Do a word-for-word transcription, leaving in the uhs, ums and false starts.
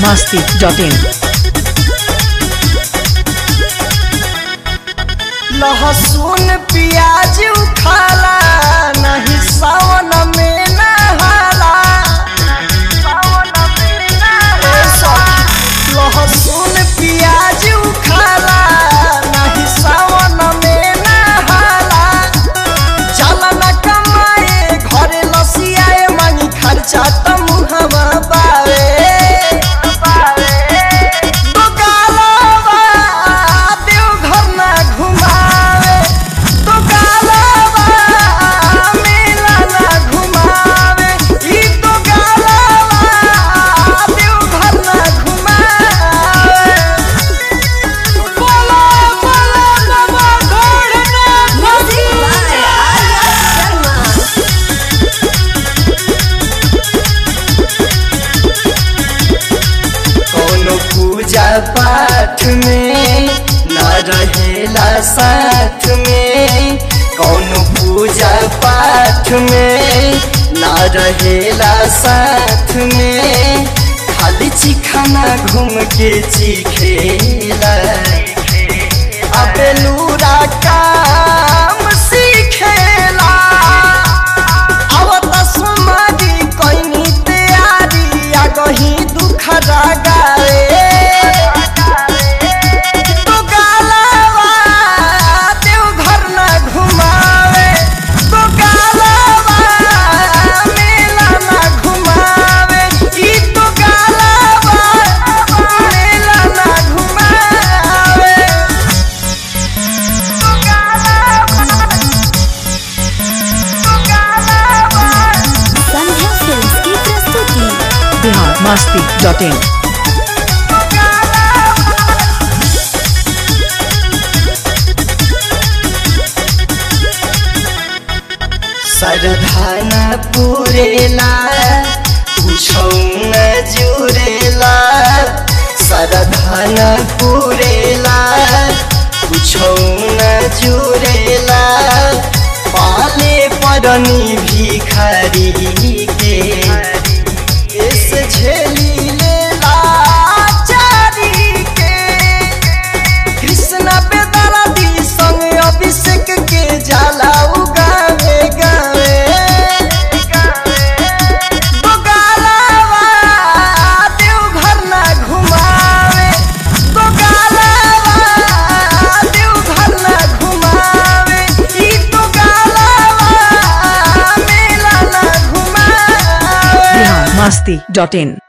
मस्ती dot इन। लहसुन प्याज उखाला नहीं सावन में नहाला। लहसुन प्याज उखाला नहीं सावन में नहाला। चल न कमाए घरे लसियाए मांगी खर्चा त मुहवा बावे। पूजा पाठ में न रहेला साथ में। कौन पूजा पाठ में न रहेला साथ में। खाली चिखाना घूम के चीखेला। अबेलूरा काम सीखेला। अब तस्मादी कोई तैयारी आगही दुख रागावे। मस्ती डॉट इन। सरधाना पूरेला पूछो न जुरेला। सरधाना पूरेला पूछो न जुरेला। पाले परनी भिखारी के झेली लेला चारी के। कृष्णा पे दरदी संग अभिषेक के जाला उगावे गावे। गोगालावा देवघर ना घुमावे। गोगालावा देवघर ना घुमावे। ई तो गालावा मेला ना घुमावे। मस्ती डॉट इन।